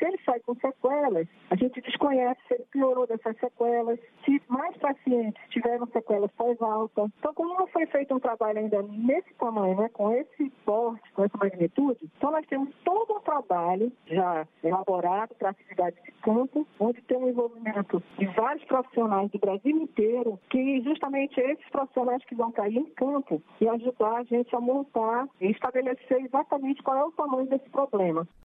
Se ele sai com sequelas, a gente desconhece se ele piorou dessas sequelas, se mais pacientes tiveram sequelas pós-alta. Então, como não foi feito um trabalho ainda nesse tamanho, né, com esse porte, com essa magnitude, então nós temos todo um trabalho já elaborado para atividade de campo, onde tem um envolvimento de vários profissionais do Brasil inteiro, que justamente esses profissionais que vão cair em campo e ajudar a gente a montar e estabelecer exatamente qual é o tamanho desse problema.